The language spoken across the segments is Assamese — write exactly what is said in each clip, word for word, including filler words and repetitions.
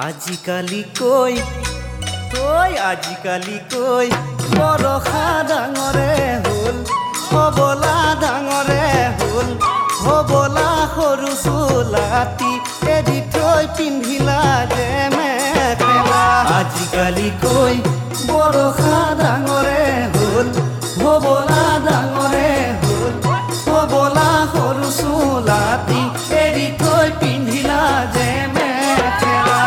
আজিকালি কৈ কৈ আজিকালি কৈ বৰষা ডাঙৰে হ'ল হবলা ডাঙৰে হ'ল হবলা সৰু চোলাটি এৰি থৈ পিন্ধিলা যে মেখেলা আজিকালি কৈ বৰষা ডাঙৰে হ'ল হবলা ডাঙৰে হ'ল হবলা সৰু চোলাটি এৰি থৈ পিন্ধিলা যে মেখেলা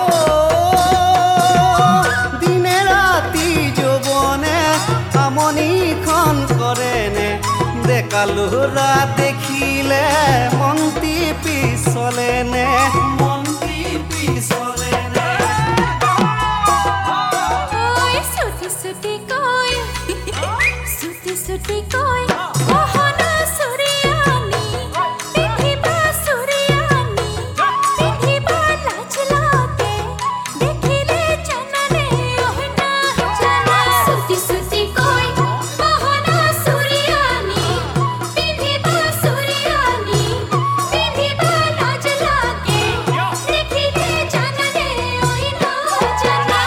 দিনে ৰাতি যৌৱনে আমনিখন কৰেনে ডেকা ল'ৰা দেখিলে মন্তি পিছলেনে মন্তি পিছলেনে চুটি চুটি কৈ চুটি চুটি কৈ মোহনা চুৰিয়ানি পিন্ধিবা চুৰিয়ানি পিন্ধিবা লাজ লাগে দেখিলে জানানে অহনা জানা চুটি চুটি কৈ মোহনা চুৰিয়ানি পিন্ধিবা চুৰিয়ানি পিন্ধিবা লাজ লাগে দেখিলে জানানে অহনা জানা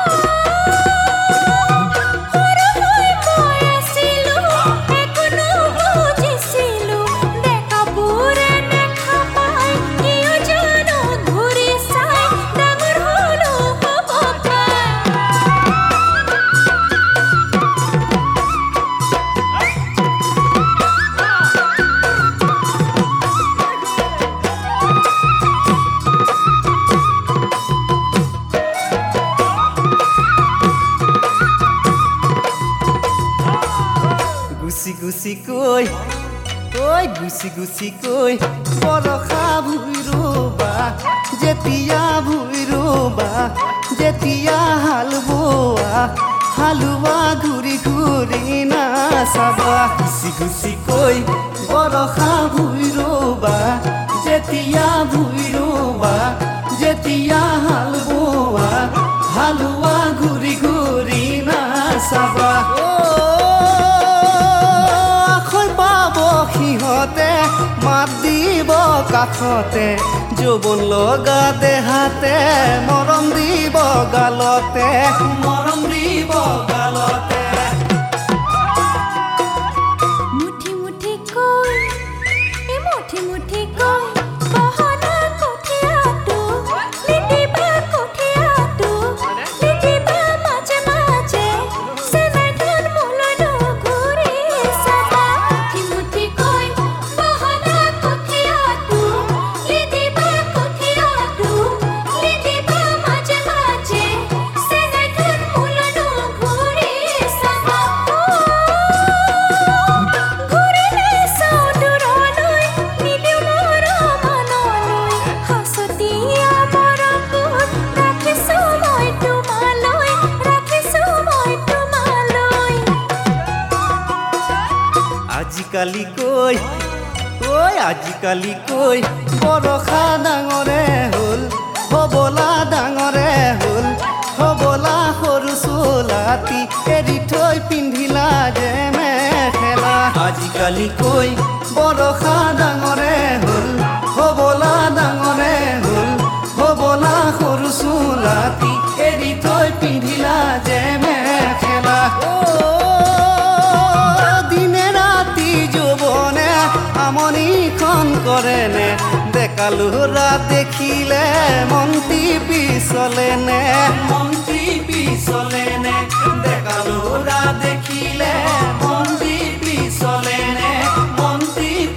গুচি গুচি কৈ কৈ গুচি গুচি কৈ বৰষা ভুই ৰুবা যেতিয়া ভুই ৰুবা যেতিয়া হাল বোৱা হালোৱা ঘূৰি ঘূৰি নাচাবা গুচি গুচি কৈ বৰষা ভুই ৰুবা যেতিয়া ভুই ৰুবা যেতিয়া হাল বোৱা হালোৱা ঘূৰি ঘূৰি নাচাবা সিহঁতে মাত দিব কাষতে যৌৱন লগা দেহাতে মৰম দিব গালতে মৰম দিব গালতে মুঠি মুঠি কৈ এ মুঠি মুঠি কৈ বহনা কঠিয়াটো লিটিবা কঠিয়াটো লিটিবা মাজে মাজে চেনাইখন মোলৈ ঘূৰি চাবা মুঠি মুঠি কৈ বহনা কঠিয়াটো লিটিবা কঠিয়াটো লিটিবা মাজে মাজে চেনাইখন মোলৈ ঘূৰি চাবা ঘূৰিলে চাওঁ দূৰলৈ নিদিওঁ মৰমলৈ সাঁচতীয়া মৰমবোৰ ৰাখিছোঁ মই তোমালৈ ৰাখিছোঁ মই তোমালৈ আজিকালি কৈ কৈ আজিকালি কৈ বৰষা ডাঙৰে হ'ল হবলা ডাঙৰে হ'ল হবলা সৰু চোলাটি এৰি থৈ পিন্ধিলা যে মেখেলা আজিকালি কৈ বৰষা ডাঙৰে হ'ল হবলা ডাঙৰে হ'ল হবলা সৰু চোলাটি এৰি থৈ পিন্ধিলা যে মেখেলা দিনে ৰাতি যৌৱনে আমনিখন কৰেনে ডেকা ল'ৰা দেখিলে মন্তি পিছলেনে মন্তি পিছলেনে ডেকা ল'ৰা দেখিলে মন্তি পিছলেনে মন্তি